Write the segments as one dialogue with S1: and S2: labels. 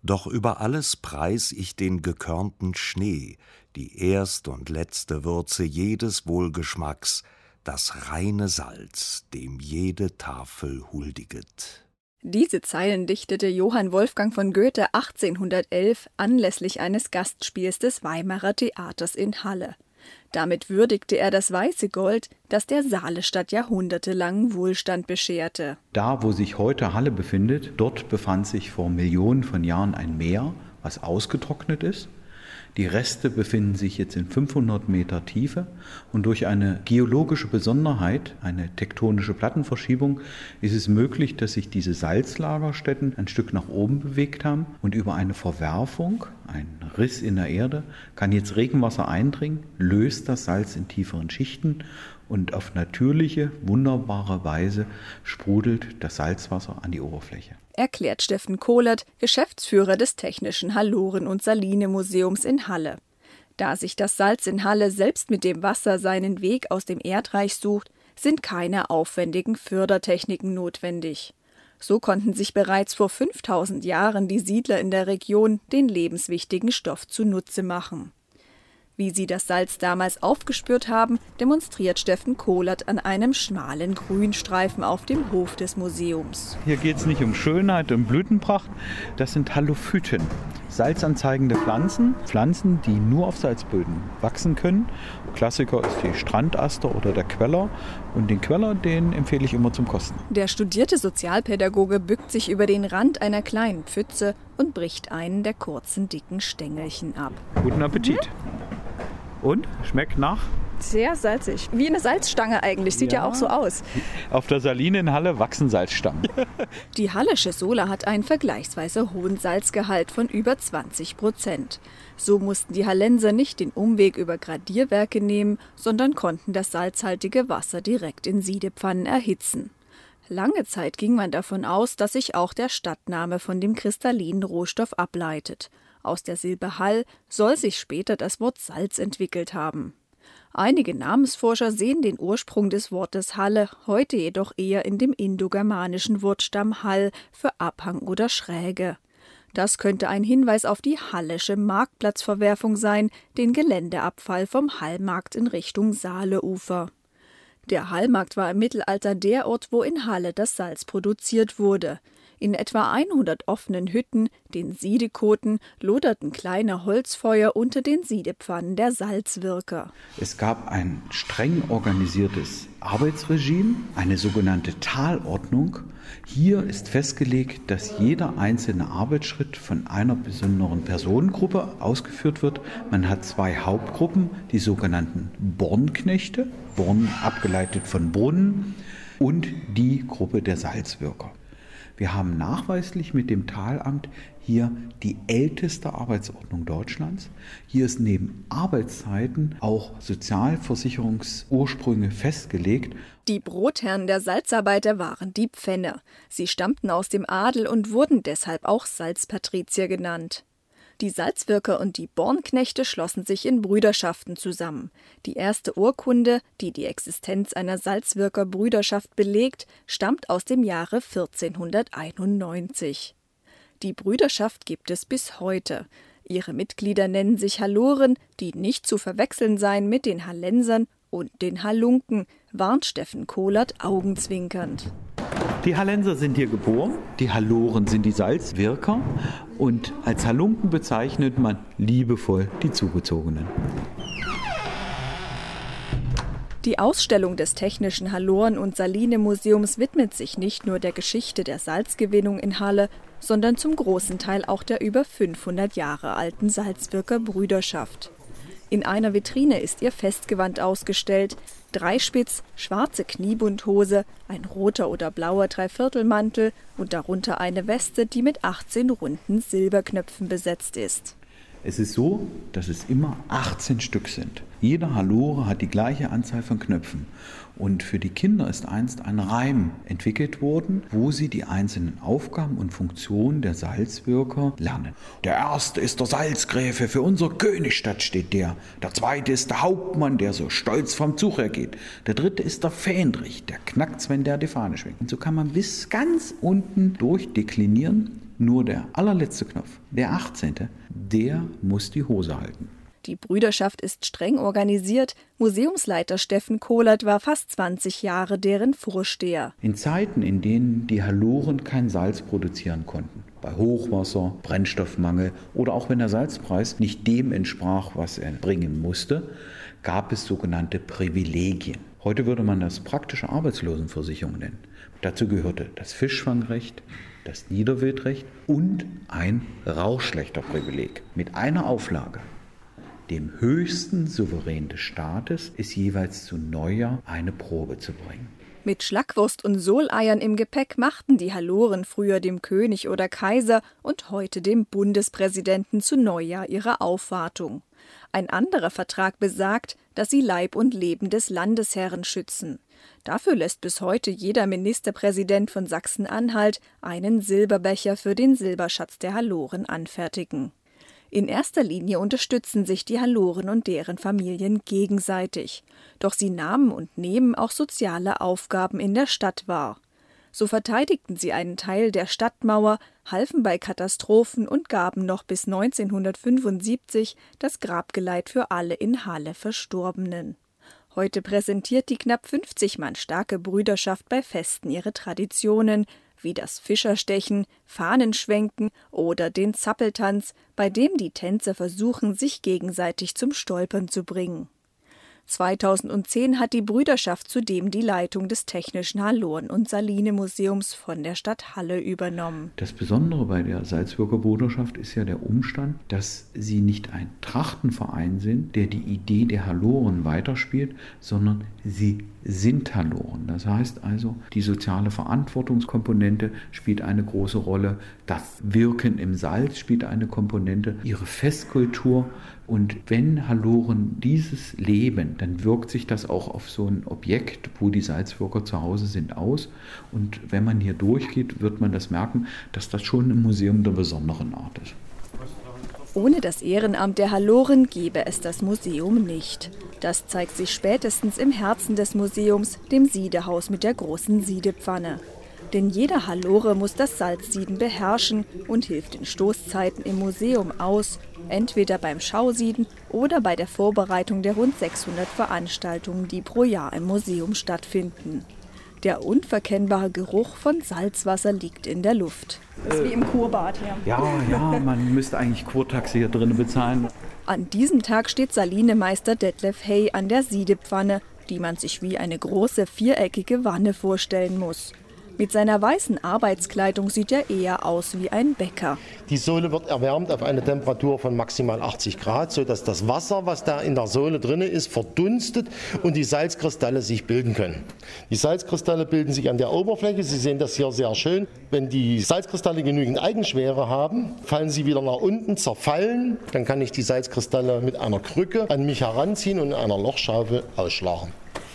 S1: Doch über alles preis ich den gekörnten Schnee, die erst und letzte Würze jedes Wohlgeschmacks, das reine Salz, dem jede Tafel huldiget.
S2: Diese Zeilen dichtete Johann Wolfgang von Goethe 1811 anlässlich eines Gastspiels des Weimarer Theaters in Halle. Damit würdigte er das weiße Gold, das der Saalestadt jahrhundertelangen Wohlstand bescherte.
S3: Da, wo sich heute Halle befindet, dort befand sich vor Millionen von Jahren ein Meer, was ausgetrocknet ist. Die Reste befinden sich jetzt in 500 Meter Tiefe und durch eine geologische Besonderheit, eine tektonische Plattenverschiebung, ist es möglich, dass sich diese Salzlagerstätten ein Stück nach oben bewegt haben und über eine Verwerfung, einen Riss in der Erde, kann jetzt Regenwasser eindringen, löst das Salz in tieferen Schichten und auf natürliche, wunderbare Weise sprudelt das Salzwasser an die Oberfläche.
S2: Erklärt Steffen Kohlert, Geschäftsführer des Technischen Haloren- und Saline-Museums in Halle. Da sich das Salz in Halle selbst mit dem Wasser seinen Weg aus dem Erdreich sucht, sind keine aufwendigen Fördertechniken notwendig. So konnten sich bereits vor 5000 Jahren die Siedler in der Region den lebenswichtigen Stoff zunutze machen. Wie sie das Salz damals aufgespürt haben, demonstriert Steffen Kohlert an einem schmalen Grünstreifen auf dem Hof des Museums.
S3: Hier geht es nicht um Schönheit und Blütenpracht, das sind Halophyten, salzanzeigende Pflanzen, Pflanzen, die nur auf Salzböden wachsen können. Klassiker ist die Strandaster oder der Queller und den Queller, den empfehle ich immer zum Kosten.
S2: Der studierte Sozialpädagoge bückt sich über den Rand einer kleinen Pfütze und bricht einen der kurzen, dicken Stängelchen ab.
S3: Guten Appetit! Und? Schmeckt nach?
S2: Sehr salzig. Wie eine Salzstange eigentlich. Sieht ja auch so aus.
S3: Auf der Saline in Halle wachsen Salzstangen.
S2: Die hallische Sohle hat einen vergleichsweise hohen Salzgehalt von über 20%. So mussten die Hallenser nicht den Umweg über Gradierwerke nehmen, sondern konnten das salzhaltige Wasser direkt in Siedepfannen erhitzen. Lange Zeit ging man davon aus, dass sich auch der Stadtname von dem kristallinen Rohstoff ableitet. Aus der Silbe Hall soll sich später das Wort Salz entwickelt haben. Einige Namensforscher sehen den Ursprung des Wortes Halle heute jedoch eher in dem indogermanischen Wortstamm Hall für Abhang oder Schräge. Das könnte ein Hinweis auf die hallische Marktplatzverwerfung sein, den Geländeabfall vom Hallmarkt in Richtung Saaleufer. Der Hallmarkt war im Mittelalter der Ort, wo in Halle das Salz produziert wurde. In etwa 100 offenen Hütten, den Siedekoten, loderten kleine Holzfeuer unter den Siedepfannen der Salzwirker.
S3: Es gab ein streng organisiertes Arbeitsregime, eine sogenannte Talordnung. Hier ist festgelegt, dass jeder einzelne Arbeitsschritt von einer besonderen Personengruppe ausgeführt wird. Man hat zwei Hauptgruppen, die sogenannten Bornknechte, Born abgeleitet von Brunnen, und die Gruppe der Salzwirker. Wir haben nachweislich mit dem Talamt hier die älteste Arbeitsordnung Deutschlands. Hier ist neben Arbeitszeiten auch Sozialversicherungsursprünge festgelegt.
S2: Die Brotherren der Salzarbeiter waren die Pfänner. Sie stammten aus dem Adel und wurden deshalb auch Salzpatrizier genannt. Die Salzwirker und die Bornknechte schlossen sich in Brüderschaften zusammen. Die erste Urkunde, die die Existenz einer Salzwirker-Brüderschaft belegt, stammt aus dem Jahre 1491. Die Brüderschaft gibt es bis heute. Ihre Mitglieder nennen sich Haloren, die nicht zu verwechseln seien mit den Hallensern und den Halunken, warnt Steffen Kohlert augenzwinkernd.
S3: Die Hallenser sind hier geboren, die Haloren sind die Salzwirker und als Halunken bezeichnet man liebevoll die Zugezogenen.
S2: Die Ausstellung des Technischen Haloren- und Saline-Museums widmet sich nicht nur der Geschichte der Salzgewinnung in Halle, sondern zum großen Teil auch der über 500 Jahre alten Salzwirker Brüderschaft. In einer Vitrine ist ihr Festgewand ausgestellt, Dreispitz, schwarze Kniebundhose, ein roter oder blauer Dreiviertelmantel und darunter eine Weste, die mit 18 runden Silberknöpfen besetzt ist.
S3: Es ist so, dass es immer 18 Stück sind. Jeder Halore hat die gleiche Anzahl von Knöpfen. Und für die Kinder ist einst ein Reim entwickelt worden, wo sie die einzelnen Aufgaben und Funktionen der Salzwirker lernen. Der erste ist der Salzgräfe, für unsere Königstadt steht der. Der zweite ist der Hauptmann, der so stolz vom Zug hergeht. Der dritte ist der Fähndrich, der knackt's, wenn der die Fahne schwingt. Und so kann man bis ganz unten durchdeklinieren, Nur der allerletzte Knopf, der 18., der muss die Hose halten.
S2: Die Brüderschaft ist streng organisiert. Museumsleiter Steffen Kohlert war fast 20 Jahre deren Vorsteher.
S3: In Zeiten, in denen die Halloren kein Salz produzieren konnten, bei Hochwasser, Brennstoffmangel oder auch wenn der Salzpreis nicht dem entsprach, was er bringen musste, gab es sogenannte Privilegien. Heute würde man das praktische Arbeitslosenversicherung nennen. Dazu gehörte das Fischfangrecht, das Niederwildrecht und ein Rauchschlächterprivileg mit einer Auflage. Dem höchsten Souverän des Staates ist jeweils zu Neujahr eine Probe zu bringen.
S2: Mit Schlackwurst und Soleiern im Gepäck machten die Halloren früher dem König oder Kaiser und heute dem Bundespräsidenten zu Neujahr ihre Aufwartung. Ein anderer Vertrag besagt, dass sie Leib und Leben des Landesherren schützen. Dafür lässt bis heute jeder Ministerpräsident von Sachsen-Anhalt einen Silberbecher für den Silberschatz der Halloren anfertigen. In erster Linie unterstützen sich die Halloren und deren Familien gegenseitig. Doch sie nahmen und nehmen auch soziale Aufgaben in der Stadt wahr. So verteidigten sie einen Teil der Stadtmauer, halfen bei Katastrophen und gaben noch bis 1975 das Grabgeleit für alle in Halle Verstorbenen. Heute präsentiert die knapp 50 Mann starke Brüderschaft bei Festen ihre Traditionen, wie das Fischerstechen, Fahnenschwenken oder den Zappeltanz, bei dem die Tänzer versuchen, sich gegenseitig zum Stolpern zu bringen. 2010 hat die Brüderschaft zudem die Leitung des Technischen Halloren- und Saline-Museums von der Stadt Halle übernommen.
S3: Das Besondere bei der Salzburger Bruderschaft ist ja der Umstand, dass sie nicht ein Trachtenverein sind, der die Idee der Halloren weiterspielt, sondern sie sind Halloren. Das heißt also, die soziale Verantwortungskomponente spielt eine große Rolle, das Wirken im Salz spielt eine Komponente, ihre Festkultur. Und wenn Halloren dieses leben, dann wirkt sich das auch auf so ein Objekt, wo die Salzburger zu Hause sind, aus. Und wenn man hier durchgeht, wird man das merken, dass das schon ein Museum der besonderen Art ist.
S2: Ohne das Ehrenamt der Halloren gäbe es das Museum nicht. Das zeigt sich spätestens im Herzen des Museums, dem Siedehaus mit der großen Siedepfanne. Denn jeder Hallore muss das Salzsieden beherrschen und hilft in Stoßzeiten im Museum aus, entweder beim Schausieden oder bei der Vorbereitung der rund 600 Veranstaltungen, die pro Jahr im Museum stattfinden. Der unverkennbare Geruch von Salzwasser liegt in der Luft.
S4: Das ist wie im Kurbad hier.
S3: Ja, man müsste eigentlich Kurtaxe hier drin bezahlen.
S2: An diesem Tag steht Salinemeister Detlef Hey an der Siedepfanne, die man sich wie eine große viereckige Wanne vorstellen muss. Mit seiner weißen Arbeitskleidung sieht er eher aus wie ein Bäcker.
S5: Die Sohle wird erwärmt auf eine Temperatur von maximal 80 Grad, sodass das Wasser, was da in der Sohle drin ist, verdunstet und die Salzkristalle sich bilden können. Die Salzkristalle bilden sich an der Oberfläche. Sie sehen das hier sehr schön. Wenn die Salzkristalle genügend Eigenschwere haben, fallen sie wieder nach unten, zerfallen. Dann kann ich die Salzkristalle mit einer Krücke an mich heranziehen und in einer Lochschaufel ausschlagen.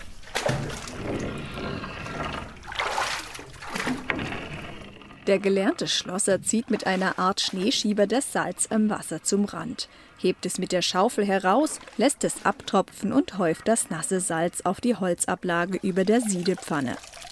S2: Der gelernte Schlosser zieht mit einer Art Schneeschieber das Salz im Wasser zum Rand, hebt es mit der Schaufel heraus, lässt es abtropfen und häuft das nasse Salz auf die Holzablage über der Siedepfanne.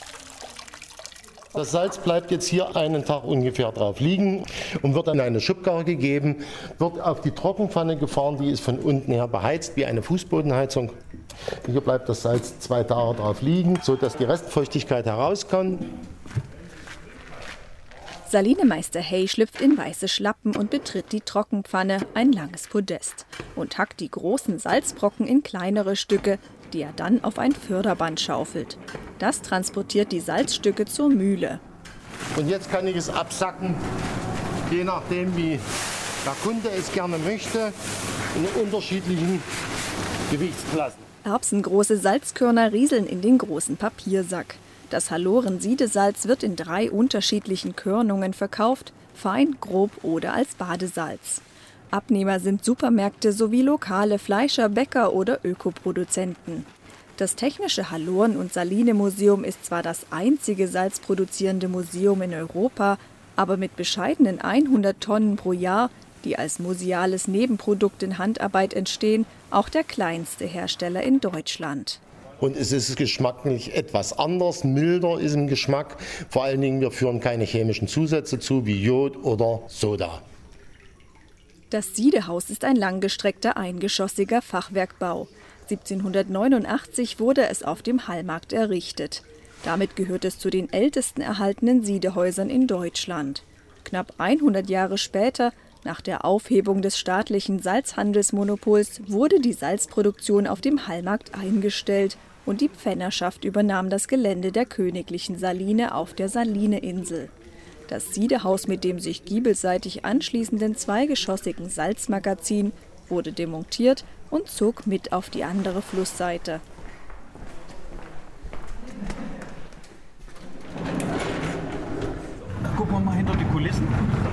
S5: Das Salz bleibt jetzt hier einen Tag ungefähr drauf liegen und wird dann in eine Schubkarre gegeben, wird auf die Trockenpfanne gefahren, die ist von unten her beheizt wie eine Fußbodenheizung. Hier bleibt das Salz 2 Tage drauf liegen, sodass die Restfeuchtigkeit heraus kann.
S2: Salinemeister Hey schlüpft in weiße Schlappen und betritt die Trockenpfanne, ein langes Podest, und hackt die großen Salzbrocken in kleinere Stücke, die er dann auf ein Förderband schaufelt. Das transportiert die Salzstücke zur Mühle.
S5: Und jetzt kann ich es absacken, je nachdem wie der Kunde es gerne möchte, in unterschiedlichen Gewichtsklassen.
S2: Erbsengroße Salzkörner rieseln in den großen Papiersack. Das Halloren-Siedesalz wird in 3 unterschiedlichen Körnungen verkauft, fein, grob oder als Badesalz. Abnehmer sind Supermärkte sowie lokale Fleischer, Bäcker oder Ökoproduzenten. Das Technische Halloren- und Saline-Museum ist zwar das einzige salzproduzierende Museum in Europa, aber mit bescheidenen 100 Tonnen pro Jahr, die als museales Nebenprodukt in Handarbeit entstehen, auch der kleinste Hersteller in Deutschland.
S5: und es ist geschmacklich etwas anders, milder ist im Geschmack. Vor allen Dingen, wir führen keine chemischen Zusätze zu, wie Jod oder Soda.
S2: Das Siedehaus ist ein langgestreckter eingeschossiger Fachwerkbau. 1789 wurde es auf dem Hallmarkt errichtet. Damit gehört es zu den ältesten erhaltenen Siedehäusern in Deutschland. Knapp 100 Jahre später, nach der Aufhebung des staatlichen Salzhandelsmonopols, wurde die Salzproduktion auf dem Hallmarkt eingestellt und die Pfännerschaft übernahm das Gelände der königlichen Saline auf der Salineinsel. Das Siedehaus mit dem sich giebelseitig anschließenden zweigeschossigen Salzmagazin wurde demontiert und zog mit auf die andere Flussseite.
S3: Gucken wir mal hinter die Kulissen.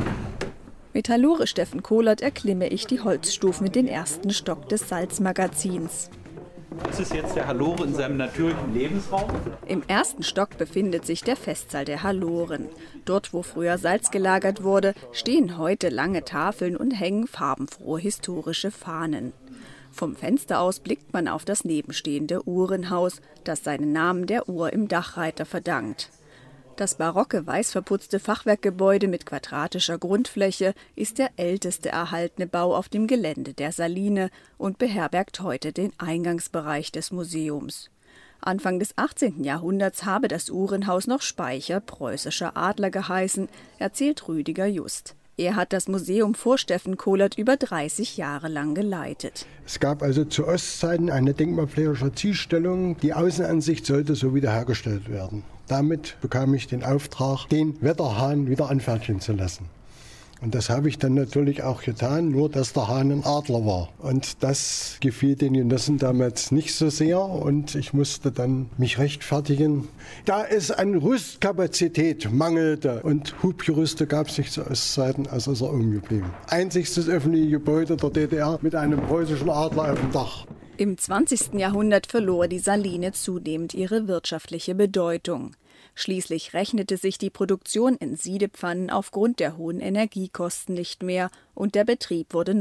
S2: Mit Hallore Steffen Kohlert erklimme ich die Holzstufen in den ersten Stock des Salzmagazins.
S3: Das ist jetzt der Hallore in seinem natürlichen Lebensraum.
S2: Im ersten Stock befindet sich der Festsaal der Halloren. Dort, wo früher Salz gelagert wurde, stehen heute lange Tafeln und hängen farbenfrohe historische Fahnen. Vom Fenster aus blickt man auf das nebenstehende Uhrenhaus, das seinen Namen der Uhr im Dachreiter verdankt. Das barocke, weiß verputzte Fachwerkgebäude mit quadratischer Grundfläche ist der älteste erhaltene Bau auf dem Gelände der Saline und beherbergt heute den Eingangsbereich des Museums. Anfang des 18. Jahrhunderts habe das Uhrenhaus noch Speicher preußischer Adler geheißen, erzählt Rüdiger Just. Er hat das Museum vor Steffen Kohlert über 30 Jahre lang geleitet.
S4: Es gab also zu Ostzeiten eine denkmalpflegerische Zielstellung. Die Außenansicht sollte so wiederhergestellt werden. Damit bekam ich den Auftrag, den Wetterhahn wieder anfertigen zu lassen. Und das habe ich dann natürlich auch getan, nur dass der Hahn ein Adler war. Und das gefiel den Genossen damals nicht so sehr und ich musste dann mich rechtfertigen. Da es an Rüstkapazität mangelte und Hubgerüste gab es nicht zu Ostzeiten, also ist er umgeblieben. Einziges öffentliche Gebäude der DDR mit einem preußischen Adler auf dem Dach.
S2: Im 20. Jahrhundert verlor die Saline zunehmend ihre wirtschaftliche Bedeutung. Schließlich rechnete sich die Produktion in Siedepfannen aufgrund der hohen Energiekosten nicht mehr und der Betrieb wurde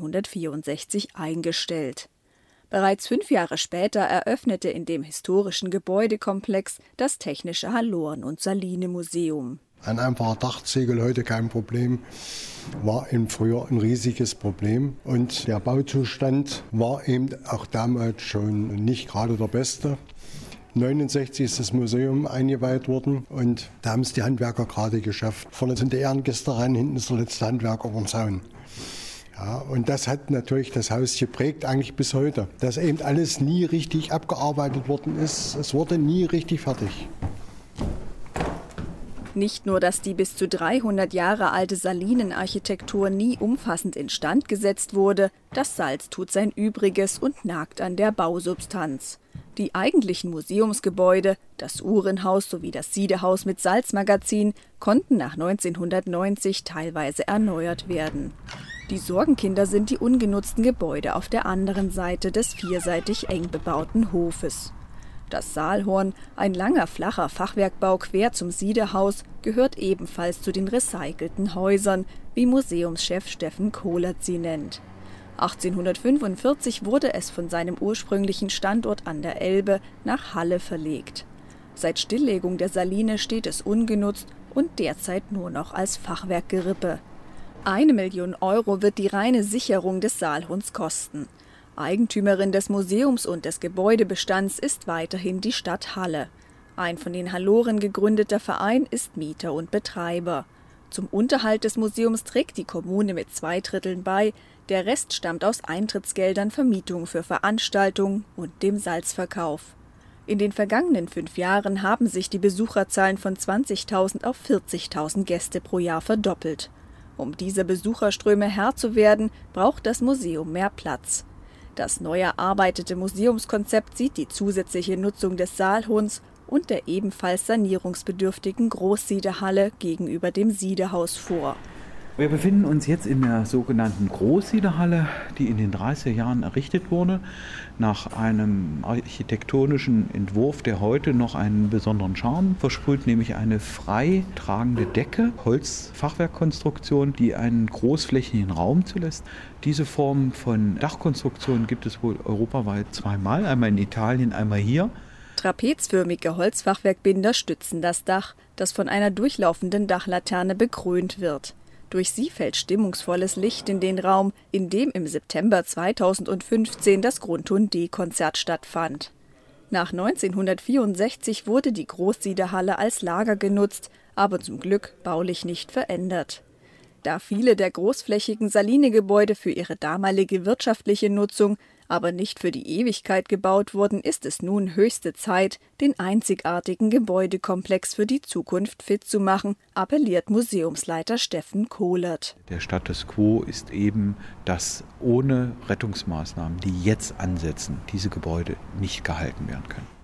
S2: 1964 eingestellt. Bereits 5 Jahre später eröffnete in dem historischen Gebäudekomplex das Technische Halloren- und Saline-Museum.
S4: Ein einfacher Dachziegel, heute kein Problem, war eben früher ein riesiges Problem. Und der Bauzustand war eben auch damals schon nicht gerade der beste. 1969 ist das Museum eingeweiht worden und da haben es die Handwerker gerade geschafft. Vorne sind die Ehrengäste rein, hinten ist der letzte Handwerker vom Zaun. Ja, und das hat natürlich das Haus geprägt, eigentlich bis heute. Dass eben alles nie richtig abgearbeitet worden ist, es wurde nie richtig fertig.
S2: Nicht nur, dass die bis zu 300 Jahre alte Salinenarchitektur nie umfassend instand gesetzt wurde, das Salz tut sein Übriges und nagt an der Bausubstanz. Die eigentlichen Museumsgebäude, das Uhrenhaus sowie das Siedehaus mit Salzmagazin, konnten nach 1990 teilweise erneuert werden. Die Sorgenkinder sind die ungenutzten Gebäude auf der anderen Seite des vierseitig eng bebauten Hofes. Das Saalhorn, ein langer, flacher Fachwerkbau quer zum Siedehaus, gehört ebenfalls zu den recycelten Häusern, wie Museumschef Steffen Kohlert sie nennt. 1845 wurde es von seinem ursprünglichen Standort an der Elbe nach Halle verlegt. Seit Stilllegung der Saline steht es ungenutzt und derzeit nur noch als Fachwerkgerippe. 1 Million Euro wird die reine Sicherung des Saalhorns kosten. Eigentümerin des Museums und des Gebäudebestands ist weiterhin die Stadt Halle. Ein von den Halloren gegründeter Verein ist Mieter und Betreiber. Zum Unterhalt des Museums trägt die Kommune mit 2/3 bei, der Rest stammt aus Eintrittsgeldern, Vermietungen für Veranstaltungen und dem Salzverkauf. In den vergangenen 5 Jahren haben sich die Besucherzahlen von 20.000 auf 40.000 Gäste pro Jahr verdoppelt. Um dieser Besucherströme Herr zu werden, braucht das Museum mehr Platz. Das neu erarbeitete Museumskonzept sieht die zusätzliche Nutzung des Saalhorns und der ebenfalls sanierungsbedürftigen Großsiedehalle gegenüber dem Siedehaus vor.
S3: Wir befinden uns jetzt in der sogenannten Großsiederhalle, die in den 30er Jahren errichtet wurde, nach einem architektonischen Entwurf, der heute noch einen besonderen Charme versprüht, nämlich eine frei tragende Decke, Holzfachwerkkonstruktion, die einen großflächigen Raum zulässt. Diese Form von Dachkonstruktion gibt es wohl europaweit zweimal, einmal in Italien, einmal hier.
S2: Trapezförmige Holzfachwerkbinder stützen das Dach, das von einer durchlaufenden Dachlaterne bekrönt wird. Durch sie fällt stimmungsvolles Licht in den Raum, in dem im September 2015 das Grundton-D-Konzert stattfand. Nach 1964 wurde die Großsiederhalle als Lager genutzt, aber zum Glück baulich nicht verändert. Da viele der großflächigen Saline-Gebäude für ihre damalige wirtschaftliche Nutzung, aber nicht für die Ewigkeit gebaut wurden, ist es nun höchste Zeit, den einzigartigen Gebäudekomplex für die Zukunft fit zu machen, appelliert Museumsleiter Steffen Kohlert.
S3: Der Status quo ist eben, dass ohne Rettungsmaßnahmen, die jetzt ansetzen, diese Gebäude nicht gehalten werden können.